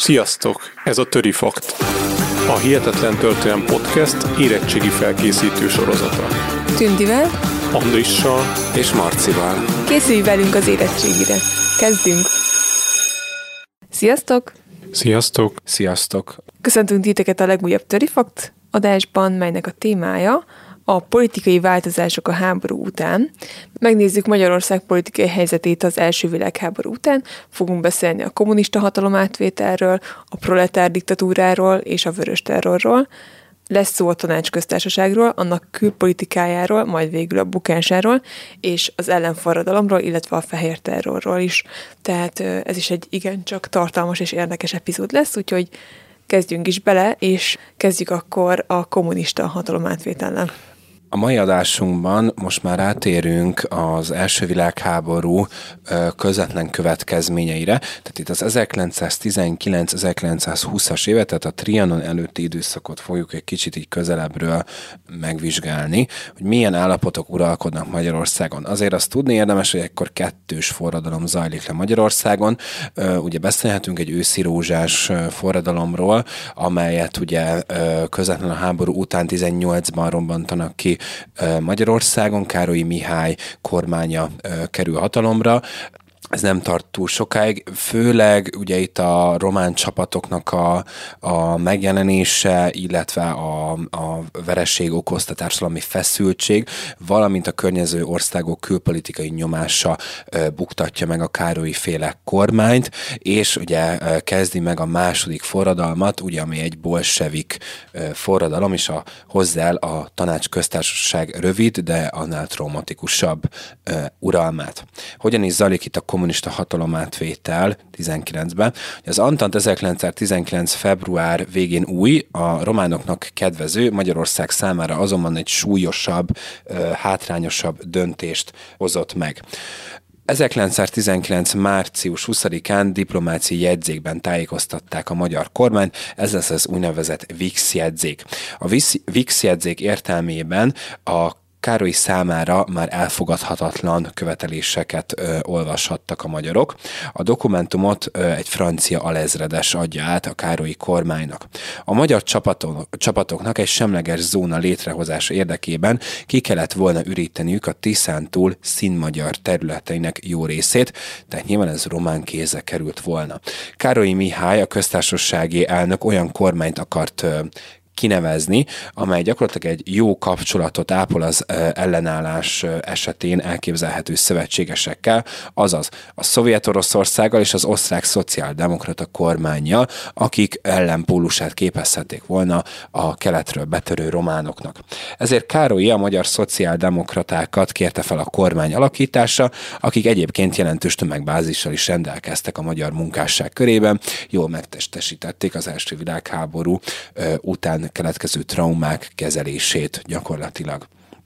Sziasztok! Ez a Töri Fakt. A Hihetetlen Történelem Podcast érettségi felkészítő sorozata. Tündivel, Andrissal és Marcival. Készülj velünk az érettségire. Kezdünk! Sziasztok! Sziasztok! Sziasztok! Köszöntünk titeket a legújabb Töri Fakt adásban, melynek a témája a politikai változások a háború után. Megnézzük Magyarország politikai helyzetét az első világháború után, fogunk beszélni a kommunista hatalomátvételről, a proletár diktatúráról és a vörös terrorról. Lesz szó a tanácsköztársaságról, annak külpolitikájáról, majd végül a bukásáról, és az ellenforradalomról, illetve a fehér terrorról is. Tehát ez is egy igencsak tartalmas és érdekes epizód lesz, úgyhogy kezdjünk is bele, és kezdjük akkor a kommunista hatalomátvétellel. A mai adásunkban most már rátérünk az első világháború közvetlen következményeire. Tehát itt az 1919-1920-as évet, tehát a Trianon előtti időszakot fogjuk egy kicsit így közelebbről megvizsgálni, hogy milyen állapotok uralkodnak Magyarországon. Azért azt tudni érdemes, hogy ekkor kettős forradalom zajlik le Magyarországon. Ugye beszélhetünk egy őszi rózsás forradalomról, amelyet ugye közvetlen a háború után 18-ban robbantanak ki Magyarországon, Károlyi Mihály kormánya kerül hatalomra. Ez nem tart túl sokáig, főleg ugye itt a román csapatoknak a megjelenése, illetve a vereség okozta társadalmi feszültség, valamint a környező országok külpolitikai nyomása buktatja meg a Károlyi féle kormányt, és ugye kezdi meg a második forradalmat, ugye ami egy bolsevik forradalom, és hozzá el a tanácsköztársaság rövid, de annál traumatikusabb uralmát. Hogyan is zajlik itt a kommunista hatalomátvétel 19-ben. Az Antant 1919. február végén új, a románoknak kedvező, Magyarország számára azonban egy súlyosabb, hátrányosabb döntést hozott meg. 1919. március 20-án diplomáciai jegyzékben tájékoztatták a magyar kormányt, ez lesz az úgynevezett VIX jegyzék. A VIX jegyzék értelmében a Károly számára már elfogadhatatlan követeléseket olvashattak a magyarok. A dokumentumot egy francia alezredes adja át a károlyi kormánynak. A magyar csapatoknak egy semleges zóna létrehozása érdekében ki kellett volna üríteniük a Tiszántúl színmagyar területeinek jó részét, tehát nyilván ez román kézre került volna. Károlyi Mihály, a köztársasági elnök olyan kormányt akart kinevezni, amely gyakorlatilag egy jó kapcsolatot ápol az ellenállás esetén elképzelhető szövetségesekkel, azaz a Szovjet-Oroszországgal és az osztrák szociáldemokrata kormánnyal, akik ellenpólusát képezhették volna a keletről betörő románoknak. Ezért Károlyi a magyar szociáldemokratákat kérte fel a kormány alakítása, akik egyébként jelentős tömegbázissal is rendelkeztek a magyar munkásság körében, jól megtestesítették az első világháború után keletkező traumák kezelését gyakorlatilag.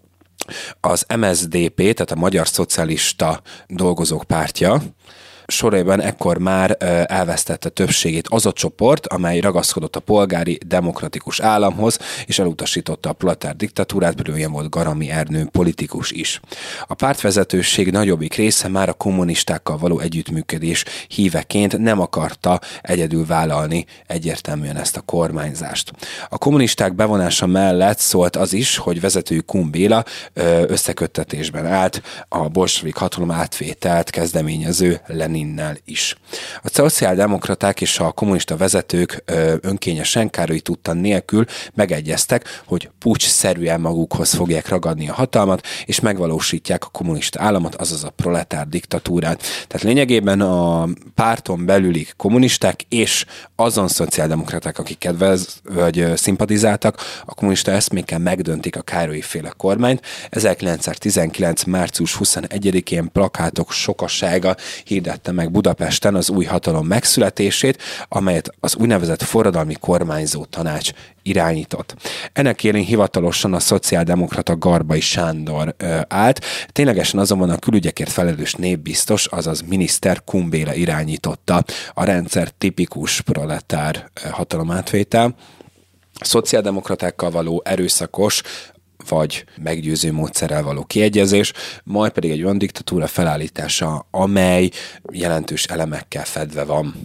Az MSZDP, tehát a Magyar Szocialista Dolgozók Pártja soraiban ekkor már elvesztette többségét az a csoport, amely ragaszkodott a polgári demokratikus államhoz, és elutasította a proletár diktatúrát, például ilyen volt Garami Ernő politikus is. A pártvezetőség nagyobbik része már a kommunistákkal való együttműködés híveként nem akarta egyedül vállalni egyértelműen ezt a kormányzást. A kommunisták bevonása mellett szólt az is, hogy vezetőjük Kun Béla összeköttetésben állt a bolsevik hatalom átvételt kezdeményező Leninnel is. A szociáldemokraták és a kommunista vezetők önkényesen, Károly tudta nélkül megegyeztek, hogy puccs-szerűen magukhoz fogják ragadni a hatalmat, és megvalósítják a kommunista államot, azaz a proletár diktatúrát. Tehát lényegében a párton belüli kommunisták és azon szociáldemokraták, akik szimpatizáltak, a kommunista eszmékkel megdöntik a Károlyi féle kormányt. 1919. március 21-én plakátok sokasága hirdette meg Budapesten az új hatalom megszületését, amelyet az úgynevezett forradalmi kormányzó tanács irányított. Ennek élén hivatalosan a szociáldemokrata Garbai Sándor állt, ténylegesen azonban a külügyekért felelős népbiztos, azaz miniszter Kun Béla irányította a rendszer tipikus proletár hatalomátvétel. A szociáldemokratákkal való erőszakos vagy meggyőző módszerrel való kiegyezés, majd pedig egy olyan diktatúra felállítása, amely jelentős elemekkel fedve van.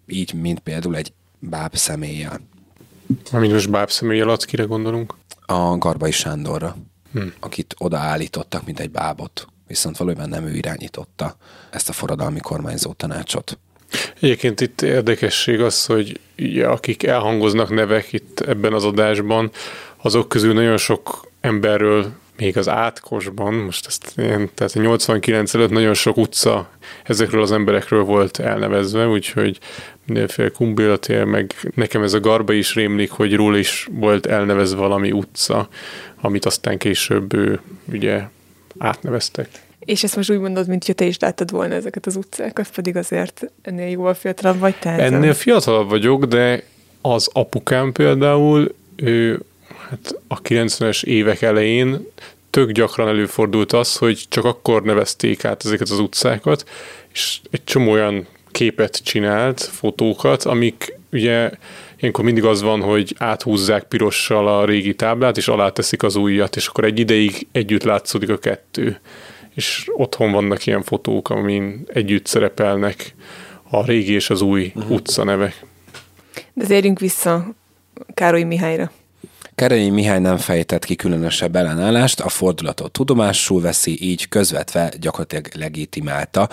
így, mint például egy báb személlyel. Amint most báb személy alatt kire gondolunk? A Garbai Sándorra, akit odaállítottak, mint egy bábot. Viszont valójában nem ő irányította ezt a forradalmi kormányzó tanácsot. Egyébként itt érdekesség az, hogy akik elhangoznak nevek itt ebben az adásban, azok közül nagyon sok emberről még az átkosban, most ezt tehát a 89 előtt nagyon sok utca ezekről az emberekről volt elnevezve, úgyhogy mindenféle Kumbéla tér, meg nekem ez a Garbai is rémlik, hogy róla is volt elnevezve valami utca, amit aztán később ugye átneveztek. És ezt most úgy mondod, mint hogy te is láttad volna ezeket az utcákat, pedig azért ennél jóval fiatalabb vagy te. Ennél fiatalabb vagyok, de az apukám például, ő hát a 90-es évek elején tök gyakran előfordult az, hogy csak akkor nevezték át ezeket az utcákat, és egy csomó olyan képet csinált, fotókat, amik ugye ilyenkor mindig az van, hogy áthúzzák pirossal a régi táblát, és alá teszik az újat, és akkor egy ideig együtt látszódik a kettő. És otthon vannak ilyen fotók, amin együtt szerepelnek a régi és az új utcanevek. De érjünk vissza Károly Mihályra. Károly Mihály nem fejtett ki különösebb ellenállást, a fordulatot tudomásul veszi, így közvetve gyakorlatilag legitimálta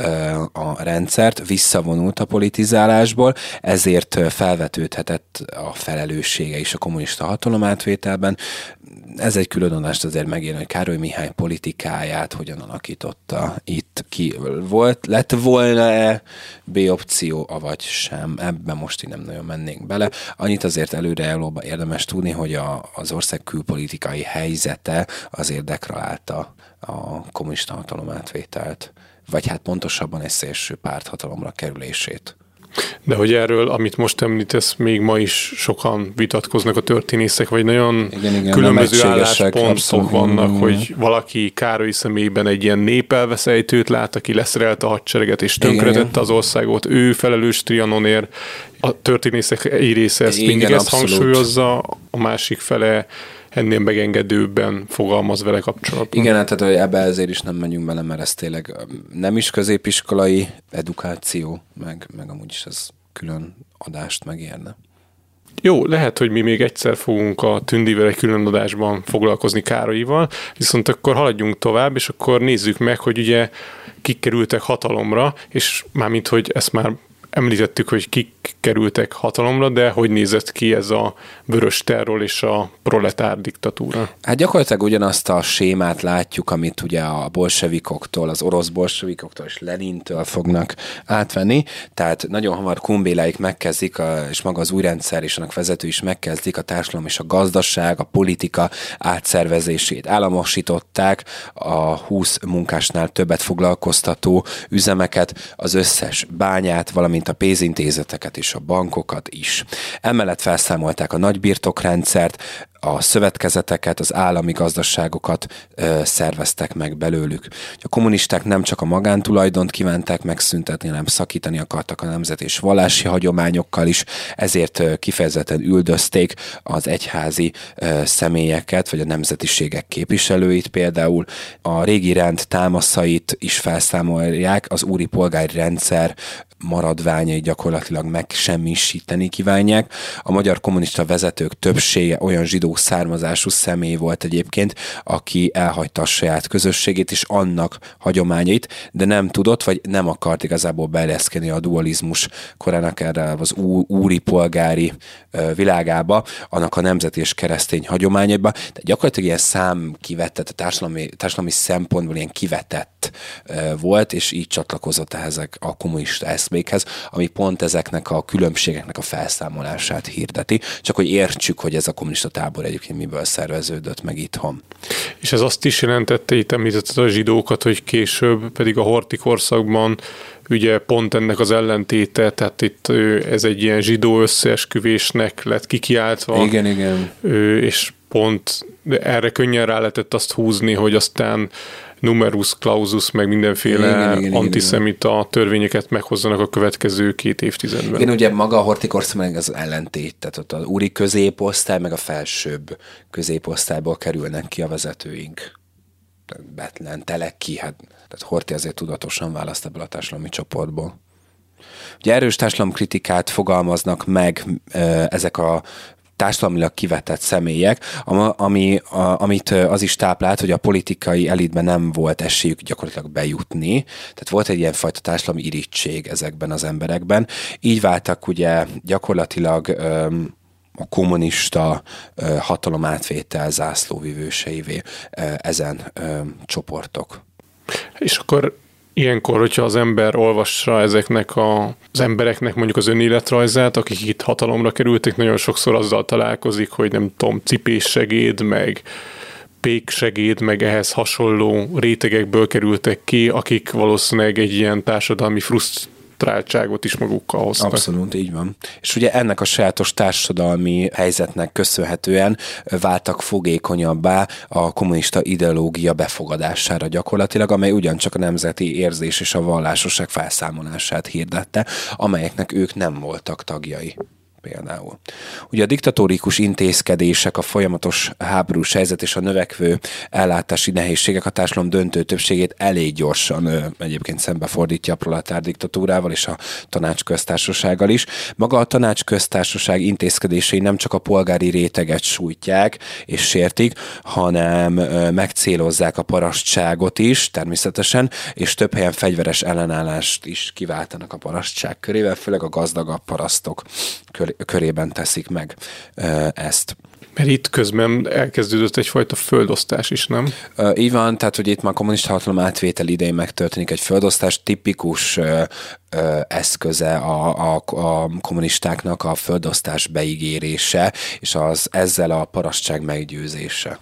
a rendszert, visszavonult a politizálásból, ezért felvetődhetett a felelőssége is a kommunista hatalomátvételben. Ez egy külön adást azért megírni, hogy Károly Mihály politikáját hogyan alakította itt ki. Lett volna-e B opció, avagy sem? Ebben most így nem nagyon mennénk bele. Annyit azért előrejelóban érdemes tudni, hogy az ország külpolitikai helyzete azért deklarálta a kommunista hatalomátvételt, vagy hát pontosabban egy szélső párthatalomra kerülését. De hogy erről, amit most említesz, még ma is sokan vitatkoznak a történészek, vagy nagyon különböző álláspontok vannak, hogy valaki Károly személyében egy ilyen népelveszejtőt lát, aki leszerelte a hadsereget és tönkretette az országot, ő felelős Trianonért. A történészek egy része ezt mindig ezt hangsúlyozza, a másik fele ennél megengedőbben fogalmaz vele kapcsolatban. Igen, tehát ebbe ezért is nem menjünk bele, mert ez tényleg nem is középiskolai edukáció, meg amúgy is ez külön adást megérne. Jó, lehet, hogy mi még egyszer fogunk a Tündivel egy külön adásban foglalkozni Károlyival, viszont akkor haladjunk tovább, és akkor nézzük meg, hogy ugye kik kerültek hatalomra, és mármint, hogy ezt már említettük, hogy kik kerültek hatalomra, de hogy nézett ki ez a vörös terror és a proletár diktatúra? Hát gyakorlatilag ugyanazt a sémát látjuk, amit ugye a bolsevikoktól, az orosz bolsevikoktól és Lenintől fognak átvenni. Tehát nagyon hamar Kumbéláik megkezdik, és maga az új rendszer és annak vezető is megkezdik a társadalom és a gazdaság, a politika átszervezését. Államosították a 20 munkásnál többet foglalkoztató üzemeket, az összes bányát, valamint a pénzintézeteket és a bankokat is. Emellett felszámolták a nagybirtokrendszert, a szövetkezeteket, az állami gazdaságokat szerveztek meg belőlük. A kommunisták nem csak a magántulajdont kívánták megszüntetni, hanem szakítani akartak a nemzet és vallási hagyományokkal is, ezért kifejezetten üldözték az egyházi személyeket, vagy a nemzetiségek képviselőit például. A régi rend támaszait is felszámolják, az úri polgári rendszer maradványai gyakorlatilag megsemmisíteni kívánják. A magyar kommunista vezetők többsége olyan zsidó származású személy volt egyébként, aki elhagyta a saját közösségét és annak hagyományait, de nem tudott, vagy nem akart igazából beilleszkedni a dualizmus korának erre az úri polgári világába, annak a nemzeti és keresztény hagyományaiba. Tehát gyakorlatilag ilyen számkivetett, a társadalmi szempontból ilyen kivetett volt, és így csatlakozott ehhez a kommunista eszmékhez, ami pont ezeknek a különbségeknek a felszámolását hirdeti. Csak hogy értsük, hogy ez a kommunista tábor egyébként miből szerveződött meg itthon. És ez azt is jelentette, itt említetted a zsidókat, hogy később pedig a horthy korszakban ugye pont ennek az ellentéte, tehát itt ez egy ilyen zsidó összeesküvésnek lett kikiáltva. Igen. És pont erre könnyen rá lehetett azt húzni, hogy aztán numerus clausus, meg mindenféle antiszemita törvényeket meghozzanak a következő 2 évtizedben. Igen, ugye maga a horthy korszak meg az ellentét, tehát ott az úri középosztály, meg a felsőbb középosztályból kerülnek ki a vezetőink. Bethlen, Teleki, tehát Horthy azért tudatosan választ ebből a társadalmi csoportból. Ugye erős társadalomkritikát fogalmaznak meg ezek a társadalmilag kivetett személyek, amit az is táplált, hogy a politikai elitben nem volt esélyük gyakorlatilag bejutni. Tehát volt egy ilyenfajta társadalmi irigység ezekben az emberekben. Így váltak ugye gyakorlatilag a kommunista hatalomátvétel zászlóvivőseivé ezen csoportok. És akkor ilyenkor, hogyha az ember olvassa ezeknek az embereknek mondjuk az önéletrajzát, akik itt hatalomra kerültek, nagyon sokszor azzal találkozik, hogy nem tudom, cipéssegéd, meg péksegéd, meg ehhez hasonló rétegekből kerültek ki, akik valószínűleg egy ilyen társadalmi frusztráltságot is magukkal hoztak. Abszolút, így van. És ugye ennek a sajátos társadalmi helyzetnek köszönhetően váltak fogékonyabbá a kommunista ideológia befogadására gyakorlatilag, amely ugyancsak a nemzeti érzés és a vallásosság felszámolását hirdette, amelyeknek ők nem voltak tagjai. Például. Ugye a diktatórikus intézkedések, a folyamatos háborús helyzet és a növekvő ellátási nehézségek a társadalom döntő többségét elég gyorsan egyébként szembefordítja a proletár diktatúrával és a tanácsköztársasággal is. Maga a tanácsköztársaság intézkedései nem csak a polgári réteget sújtják és sértik, hanem megcélozzák a parasztságot is természetesen, és több helyen fegyveres ellenállást is kiváltanak a parasztság körével, főleg a gazdagabb parasztok körében teszik meg ezt. Mert itt közben elkezdődött egyfajta földosztás is, nem? Így van, tehát hogy itt már kommunista hatalom átvétel idején megtörténik egy földosztás, tipikus eszköze a kommunistáknak a földosztás beígérése, és ezzel a parasztság meggyőzése.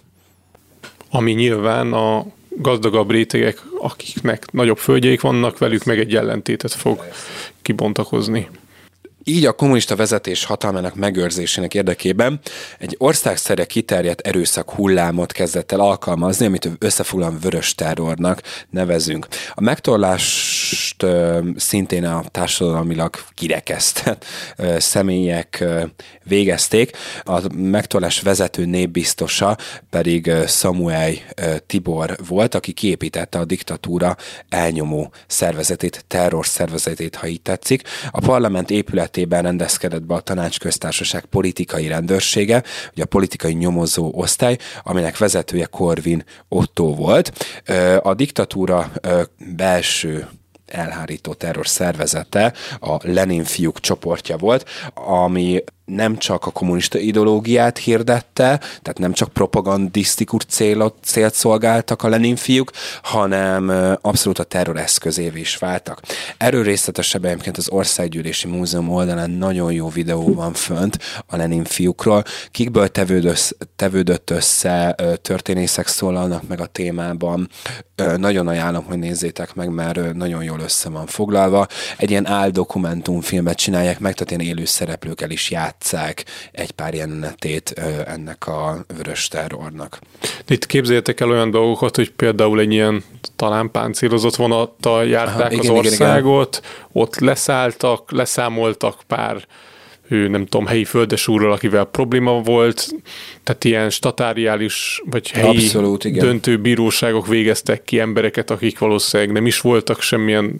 Ami nyilván a gazdagabb rétegek, akiknek nagyobb földjeik vannak, velük meg egy ellentétet fog kibontakozni. Így a kommunista vezetés hatalmának megőrzésének érdekében egy országszerre kiterjedt erőszak hullámot kezdett el alkalmazni, amit összefoglalóan vörös terrornak nevezünk. A megtorlást szintén a társadalmilag kirekesztett személyek végezték. A megtorlás vezető népbiztosa pedig Samuel Tibor volt, aki kiépítette a diktatúra elnyomó szervezetét, terrorszervezetét, ha így tetszik. A parlament épületében rendezkedett be a tanácsköztársaság politikai rendőrsége, ugye a politikai nyomozó osztály, aminek vezetője Korvin Otto volt. A diktatúra belső elhárító terror szervezete a Lenin fiúk csoportja volt, ami nem csak a kommunista ideológiát hirdette, tehát nem csak propagandisztikus célt szolgáltak a Lenin fiúk, hanem abszolút a terror eszközévé is váltak. Erről részletesebben egyébként az Országgyűlési Múzeum oldalán nagyon jó videó van fönt a Lenin fiúkról. Kikből tevődött össze, történészek szólalnak meg a témában. Nagyon ajánlom, hogy nézzétek meg, mert nagyon jól össze van foglalva. Egy ilyen áldokumentumfilmet csinálják meg, tehát ilyen élő szereplőkkel is játsszák egy pár jelenetét ennek a vörös terrornak. Itt képzeljétek el olyan dolgokat, hogy például egy ilyen talán páncélozott vonattal járták az országot, igen. Ott leszálltak, leszámoltak pár nem tudom, helyi földesúrral, akivel probléma volt, tehát ilyen statáriális vagy helyi abszolút, döntő bíróságok végeztek ki embereket, akik valószínűleg nem is voltak semmilyen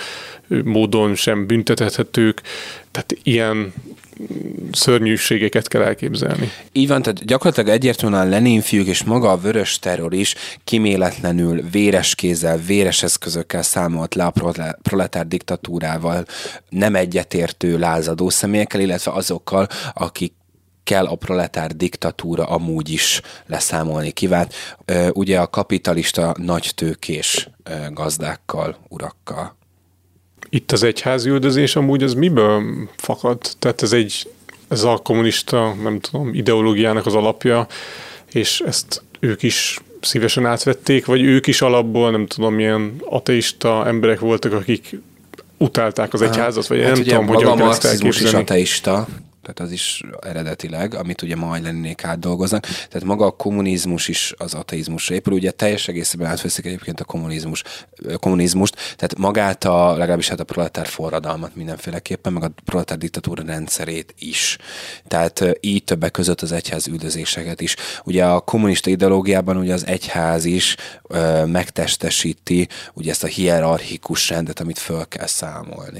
módon sem büntethetők, tehát ilyen szörnyűségeket kell elképzelni. Így van, tehát gyakorlatilag egyértelműen a Lenin fiúk és maga a vörös terror is kiméletlenül véres kézzel, véres eszközökkel számolt le a proletár diktatúrával, nem egyetértő lázadó személyekkel, illetve azokkal, akik kell a proletár diktatúra amúgy is leszámolni kívánt. Ugye a kapitalista nagytőkés gazdákkal, urakkal. Itt az egyházi üldözés amúgy az miből fakad? Tehát ez a kommunista, nem tudom, ideológiának az alapja, és ezt ők is szívesen átvették, vagy ők is alapból, nem tudom, milyen ateista emberek voltak, akik utálták az egyházat, vagy hát nem tudom, hogy a marxizmus is ateista, tehát az is eredetileg, amit ugye majd Leninék átdolgoznak. Tehát maga a kommunizmus is az ateizmusra épül, ugye teljes egészében átveszik egyébként a kommunizmust, tehát magát legalábbis hát a proletár forradalmat mindenféleképpen, meg a proletár diktatúra rendszerét is. Tehát így többek között az egyház üldözéseket is. Ugye a kommunista ideológiában ugye az egyház is megtestesíti ugye ezt a hierarchikus rendet, amit föl kell számolni.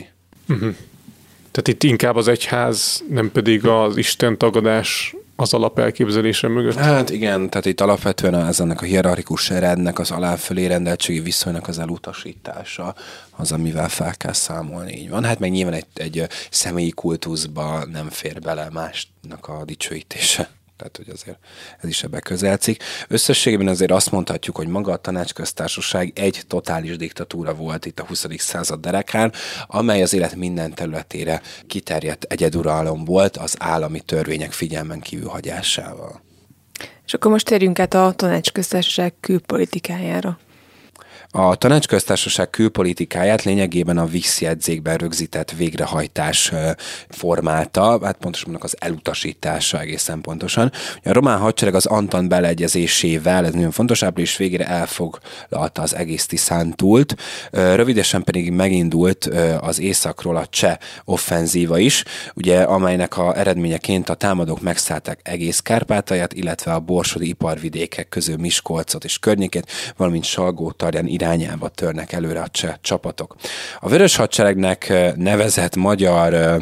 Tehát itt inkább az egyház, nem pedig az Isten tagadás az alapelképzelése mögött? Hát igen, tehát itt alapvetően ennek a hierarchikus rendnek, az aláfölé rendeltségi viszonynak az elutasítása az, amivel fel kell számolni, így van. Hát meg nyilván egy személyi kultuszba nem fér bele másnak a dicsőítése. Tehát, hogy azért ez is ebbe közelcik. Összességében azért azt mondhatjuk, hogy maga a tanácsköztársaság egy totális diktatúra volt itt a 20. század derekán, amely az élet minden területére kiterjedt egyeduralom volt az állami törvények figyelmen kívül hagyásával. És akkor most térjünk át a tanácsköztársaság külpolitikájára. A tanácsköztársaság külpolitikáját lényegében a Vix jegyzékben rögzített végrehajtás formálta, hát pontosabban az elutasítása egészen pontosan. A román hadsereg az Antant beleegyezésével, ez nagyon fontos, április végére elfoglalta az egész Tiszántúlt, rövidesen pedig megindult az északról a cseh offenzíva is, ugye, amelynek a eredményeként a támadók megszállták egész Kárpátalját, illetve a borsodi iparvidékek közül Miskolcot és környékét, valamint Salgótarján irányába törnek előre a cseh csapatok. A Vörös Hadseregnek nevezett magyar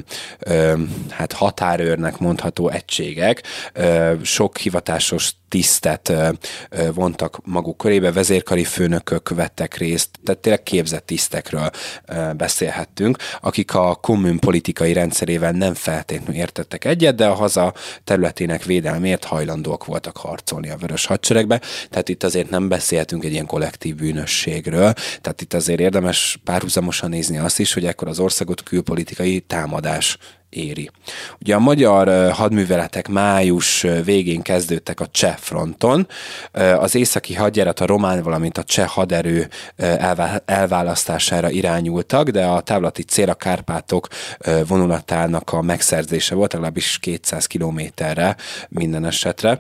határőrnek mondható egységek sok hivatásos tisztet vontak maguk körébe, vezérkari főnökök vettek részt, tehát tényleg képzett tisztekről beszélhettünk, akik a kommun politikai rendszerével nem feltétlenül értettek egyet, de a haza területének védelmért hajlandóak voltak harcolni a Vörös Hadseregbe, tehát itt azért nem beszélhetünk egy ilyen kollektív bűnösségről, tehát itt azért érdemes párhuzamosan nézni azt is, hogy ekkor az országot külpolitikai támadás éri. Ugye a magyar hadműveletek május végén kezdődtek a cseh fronton, az északi hadjárat a román, valamint a cseh haderő elválasztására irányultak, de a távlati cél a Kárpátok vonulatának a megszerzése volt, legalábbis 200 kilométerre minden esetre,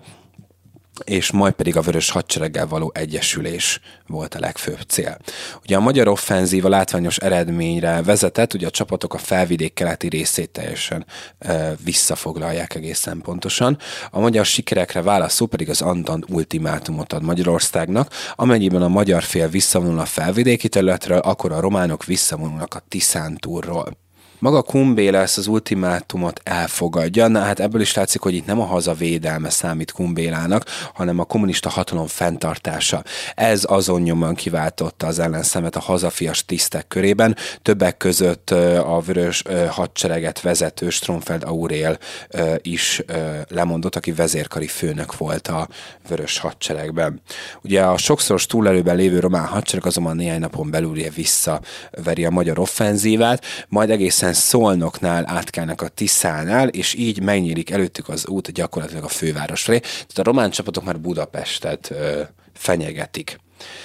és majd pedig a Vörös Hadsereggel való egyesülés volt a legfőbb cél. Ugye a magyar offenzíva látványos eredményre vezetett, ugye a csapatok a felvidék keleti részét teljesen visszafoglalják egészen pontosan. A magyar sikerekre válaszul pedig az Antant ultimátumot ad Magyarországnak, amennyiben a magyar fél visszavonul a felvidéki területről, akkor a románok visszavonulnak a Tiszántúlról. Maga Kumbéla ezt az ultimátumot elfogadja, na hát ebből is látszik, hogy itt nem a hazavédelme számít Kumbélának, hanem a kommunista hatalom fenntartása. Ez azon nyomon kiváltotta az ellenszemet a hazafias tisztek körében, többek között a Vörös Hadsereget vezető Stromfeld Aurél is lemondott, aki vezérkari főnök volt a Vörös Hadseregben. Ugye a sokszoros túlelőben lévő román hadsereg azonban néhány napon belül visszaveri a magyar offenzívát, majd egészen Szolnoknál átkelnek a Tiszánál, és így megnyílik előttük az út gyakorlatilag a főváros felé. Tehát a román csapatok már Budapestet fenyegetik.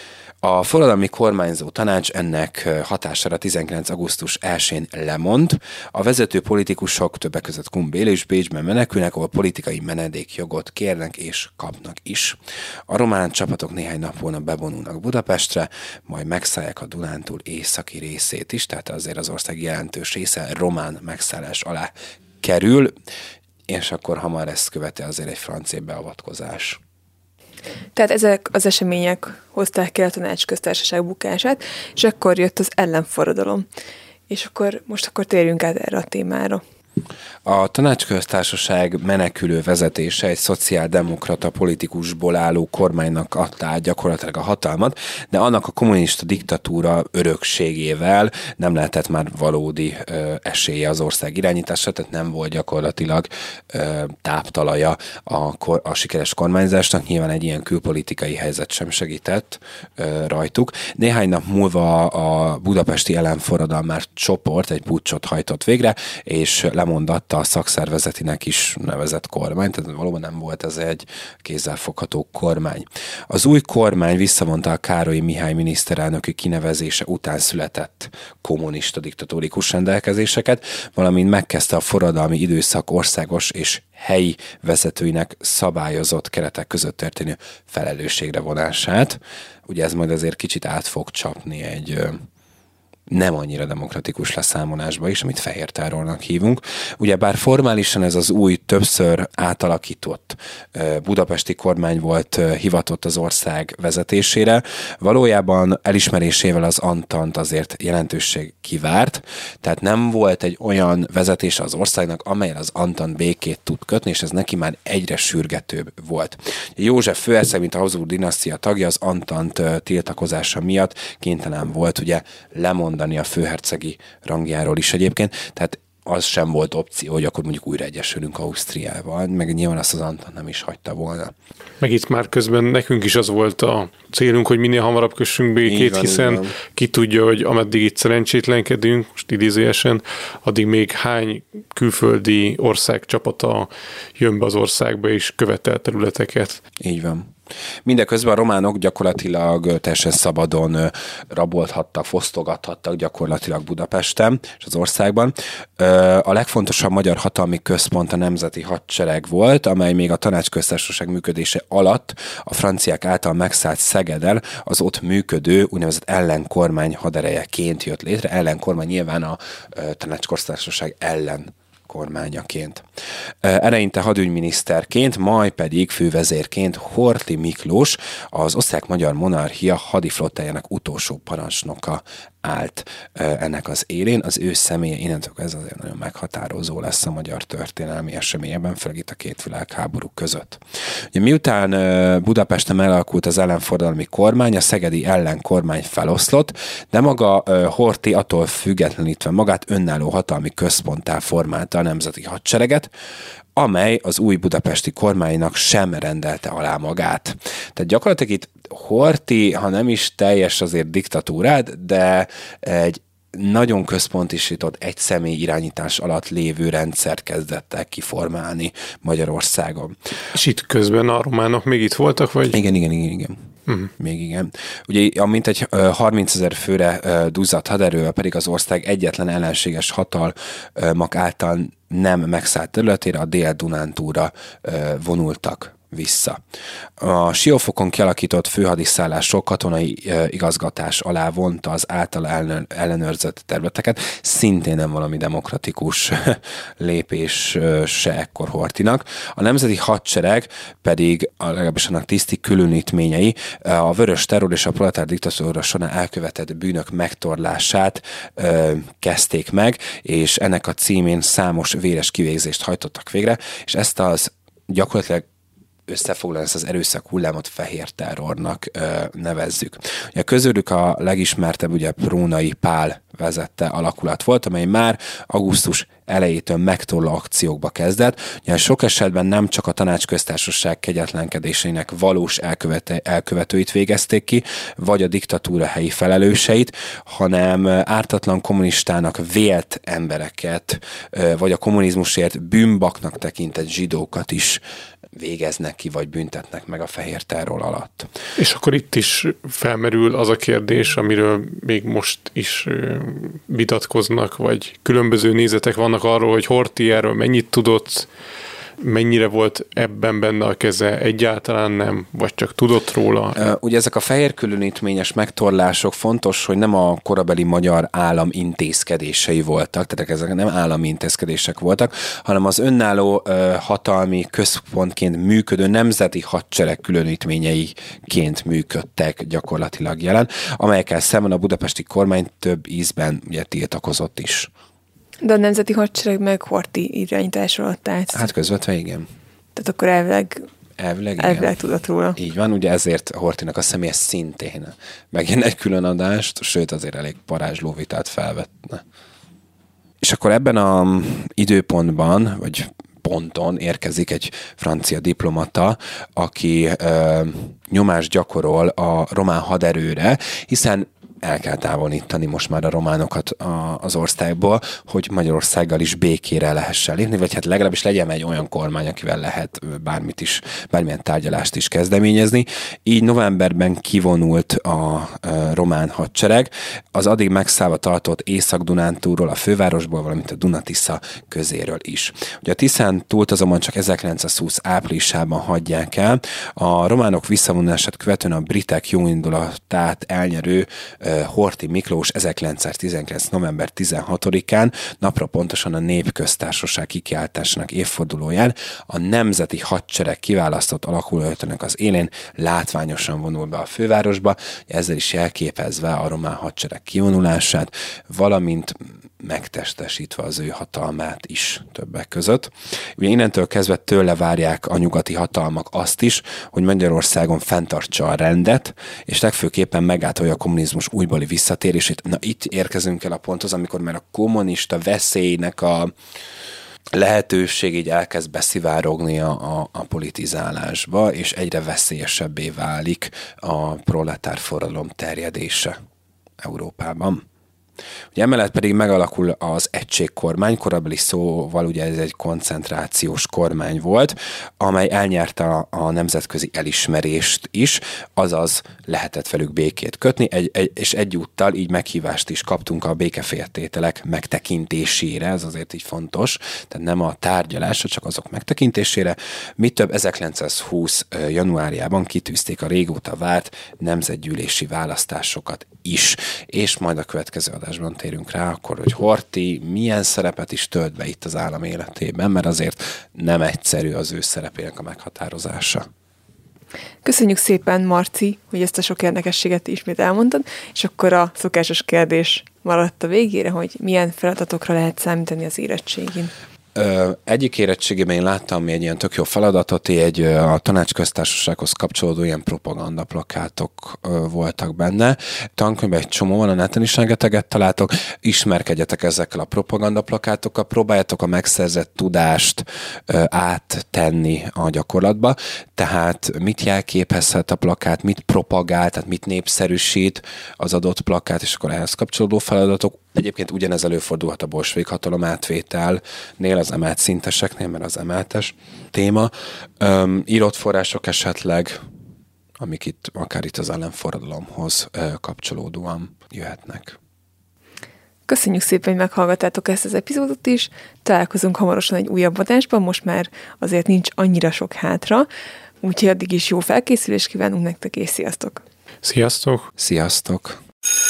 A forradalmi kormányzó tanács ennek hatására 19. augusztus 1-én lemond. A vezető politikusok többek között Kumbéla és Bécsben menekülnek, ahol politikai menedékjogot kérnek és kapnak is. A román csapatok néhány nap múlva bevonulnak Budapestre, majd megszállják a Dunántúl északi részét is, tehát azért az ország jelentős része román megszállás alá kerül, és akkor hamar ezt követi azért egy francia beavatkozás. Tehát ezek az események hozták ki a tanácsköztársaság bukását, és akkor jött az ellenforradalom. És akkor most térjünk át erre a témára. A tanácsköztársaság menekülő vezetése egy szociáldemokrata politikusból álló kormánynak adta át gyakorlatilag a hatalmat, de annak a kommunista diktatúra örökségével nem lehetett már valódi esélye az ország irányításra, tehát nem volt gyakorlatilag táptalaja a sikeres kormányzásnak. Nyilván egy ilyen külpolitikai helyzet sem segített rajtuk. Néhány nap múlva a budapesti ellenforradalmár csoport egy puccsot hajtott végre, és lemondatta a szakszervezetinek is nevezett kormány, tehát valóban nem volt ez egy kézzelfogható kormány. Az új kormány visszavonta a Károlyi Mihály miniszterelnöki kinevezése után született kommunista diktatórikus rendelkezéseket, valamint megkezdte a forradalmi időszak országos és helyi vezetőinek szabályozott keretek között történő felelősségre vonását. Ugye ez majd azért kicsit át fog csapni egy nem annyira demokratikus leszámolásba is, amit fehér terrornak hívunk. Ugyebár formálisan ez az új, többször átalakított budapesti kormány volt hivatott az ország vezetésére, valójában elismerésével az Antant azért jelentőség kivárt, tehát nem volt egy olyan vezetése az országnak, amelyen az Antant békét tud kötni, és ez neki már egyre sürgetőbb volt. József főherceg, mint a Habsburg dinasztia tagja, az Antant tiltakozása miatt kénytelen volt ugye lemondani a főhercegi rangjáról is egyébként, tehát az sem volt opció, hogy akkor mondjuk újra egyesülünk Ausztriával, meg nyilván azt az Antant nem is hagyta volna. Meg itt már közben nekünk is az volt a célunk, hogy minél hamarabb kössünk békét, hiszen ki tudja, hogy ameddig itt szerencsétlenkedünk, most idézőjesen, addig még hány külföldi ország csapata jön be az országba és követel területeket. Így van. Mindeközben a románok gyakorlatilag teljesen szabadon rabolhattak, fosztogathattak gyakorlatilag Budapesten és az országban. A legfontosabb magyar hatalmi központ a Nemzeti Hadsereg volt, amely még a Tanácsköztársaság működése alatt a franciák által megszállt Szegeden az ott működő úgynevezett ellenkormány haderejeként jött létre. Ellenkormány nyilván a Tanácsköztársaság ellen kormányaként. Eleinte hadügyminiszterként, majd pedig fővezérként Horthy Miklós, az osztrák-magyar monarchia hadiflottájának utolsó parancsnoka állt ennek az élén. Az ő személye innentől ez azért nagyon meghatározó lesz a magyar történelmi eseményekben, főleg itt a két világháború között. Ugye, miután Budapesten elalakult az ellenforradalmi kormány, a szegedi ellenkormány feloszlott, de maga Horthy attól függetlenítve magát önálló hatalmi központtá formálta a Nemzeti Hadsereget, amely az új budapesti kormánynak sem rendelte alá magát. Tehát gyakorlatilag itt Horthy, ha nem is teljes azért diktatúrát, de egy nagyon központisított, egy személy irányítás alatt lévő rendszert kezdett el kiformálni Magyarországon. És itt közben a románok még itt voltak, vagy? Igen. Még igen. Ugye, amint egy 30 000 főre duzzadt haderővel pedig az ország egyetlen ellenséges hatalmak által nem megszállt területére, a Dél-Dunántúlra vonultak vissza. A Siófokon kialakított főhadiszállások katonai igazgatás alá vonta az által ellenőrzött területeket, szintén nem valami demokratikus lépés se ekkor Horthynak. A Nemzeti Hadsereg pedig, legalábbis annak tiszti különítményei, a vörös terror és a proletár diktatúra során elkövetett bűnök megtorlását kezdték meg, és ennek a címén számos véres kivégzést hajtottak végre, és ezt az gyakorlatilag összefoglalni ezt az erőszak hullámot fehér terrornak nevezzük. Ugye közülük a legismertebb ugye Prónai Pál vezette alakulat volt, amely már augusztus elejétől megtorló akciókba kezdett. Ugye sok esetben nem csak a Tanácsköztársaság kegyetlenkedéseinek valós elkövetőit végezték ki, vagy a diktatúra helyi felelőseit, hanem ártatlan kommunistának vélt embereket, vagy a kommunizmusért bűnbaknak tekintett zsidókat is végeznek ki, vagy büntetnek meg a fehér terror alatt. És akkor itt is felmerül az a kérdés, amiről még most is vitatkoznak, vagy különböző nézetek vannak arról, hogy Horthy erről mennyit tudott, mennyire volt ebben benne a keze, egyáltalán nem, vagy csak tudott róla? Ugye ezek a fehér különítményes megtorlások fontos, hogy nem a korabeli magyar állam intézkedései voltak, tehát ezek nem állami intézkedések voltak, hanem az önálló hatalmi központként működő nemzeti hadsereg különítményeiként működtek gyakorlatilag jelen, amelyekkel szemben a budapesti kormány több ízben ugye tiltakozott is. De a Nemzeti Hadsereg meg Horthy irányítás alatt állt. Hát közvetve igen. Tehát akkor elvileg tudott róla. Így van, ugye ezért Horthynak a személye szintén megint egy külön adást, sőt azért elég parázsló vitát felvetne. És akkor ebben az időpontban, vagy ponton érkezik egy francia diplomata, aki nyomást gyakorol a román haderőre, hiszen el kell távolítani most már a románokat az országból, hogy Magyarországgal is békére lehessen lépni, vagy hát legalábbis legyen egy olyan kormány, akivel lehet bármilyen tárgyalást is kezdeményezni. Így novemberben kivonult a román hadsereg, az addig megszállva tartott Észak-Dunántúlról, a fővárosból, valamint a Duna-Tisza közéről is. Ugye a Tiszán túlt azonban csak 1920 áprilisában hagyják el. A románok visszavonulását követően a britek jóindulatát elnyerő Horthy Miklós 1919. november 16-án, napra pontosan a Népköztársaság kikiáltásának évfordulóján a Nemzeti Hadsereg kiválasztott alakulóötönek az élén látványosan vonul be a fővárosba, ezzel is jelképezve a román hadsereg kivonulását, valamint megtestesítve az ő hatalmát is többek között. Ugye innentől kezdve tőle várják a nyugati hatalmak azt is, hogy Magyarországon fenntartsa a rendet, és legfőképpen megátolja a kommunizmus újbóli visszatérését. Na itt érkezünk el a ponthoz, amikor már a kommunista veszélynek a lehetőség így elkezd beszivárogni a politizálásba, és egyre veszélyesebbé válik a proletár forradalom terjedése Európában. Ugye emellett pedig megalakul az egységkormány, korabeli szóval ugye ez egy koncentrációs kormány volt, amely elnyerte a nemzetközi elismerést is, azaz lehetett velük békét kötni, és egyúttal így meghívást is kaptunk a békeféltételek megtekintésére, ez azért így fontos, tehát nem a tárgyalásra, csak azok megtekintésére. Mi több 1920. januárjában kitűzték a régóta várt nemzetgyűlési választásokat is, és majd a következő adásban térünk rá akkor, hogy Horthy milyen szerepet is tölt be itt az állam életében, mert azért nem egyszerű az ő szerepének a meghatározása. Köszönjük szépen, Marci, hogy ezt a sok érdekességet ismét elmondtad, és akkor a szokásos kérdés maradt a végére, hogy milyen feladatokra lehet számítani az érettségin. Egyik érettségében én láttam egy ilyen tök jó feladatot, a tanácsköztársasághoz kapcsolódó ilyen propagandaplakátok voltak benne. Tankönyvben egy csomó van, a neten is rengeteget találtok. Ismerkedjetek ezekkel a propagandaplakátokkal, próbáljátok a megszerzett tudást áttenni a gyakorlatba. Tehát mit jelképezhet a plakát, mit propagál, tehát mit népszerűsít az adott plakát, és akkor ehhez kapcsolódó feladatok. Egyébként ugyanez előfordulhat a bolsevik hatalom átvételnél, az emelt szinteseknél, mert az emeltes téma. Írott források esetleg, amik itt akár itt az ellenforradalomhoz kapcsolódóan jöhetnek. Köszönjük szépen, hogy meghallgattátok ezt az epizódot is. Találkozunk hamarosan egy újabb adásban, most már azért nincs annyira sok hátra, úgyhogy addig is jó felkészülést kívánunk nektek, és sziasztok! Sziasztok! Sziasztok!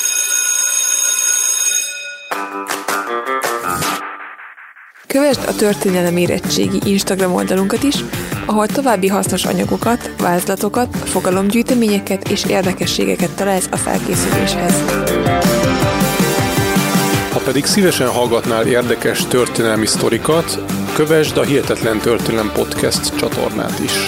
Kövesd a Történelem Érettségi Instagram oldalunkat is, ahol további hasznos anyagokat, vázlatokat, fogalomgyűjteményeket és érdekességeket találsz a felkészüléshez. Ha pedig szívesen hallgatnál érdekes történelmi sztorikat, kövesd a Hihetetlen Történelem Podcast csatornát is.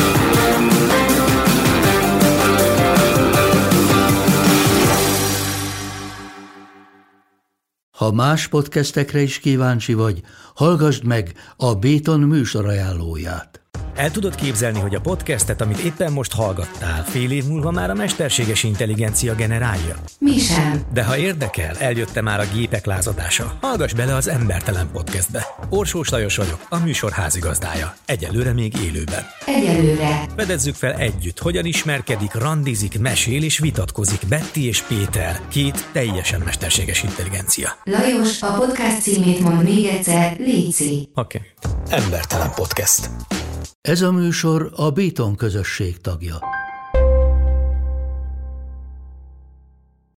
Ha más podcastekre is kíváncsi vagy, hallgassd meg a Béton műsor ajánlóját. El tudod képzelni, hogy a podcastet, amit éppen most hallgattál, fél év múlva már a mesterséges intelligencia generálja? Mi sem. De ha érdekel, eljött már a gépek lázadása. Hallgass bele az Embertelen Podcastbe. Orsós Lajos vagyok, a műsor házigazdája. Egyelőre még élőben. Egyelőre. Fedezzük fel együtt, hogyan ismerkedik, randizik, mesél és vitatkozik Betty és Péter, két teljesen mesterséges intelligencia. Lajos, a podcast címét mond még egyszer, léci. Oké. Embertelen Podcast. Ez a műsor a Béton közösség tagja.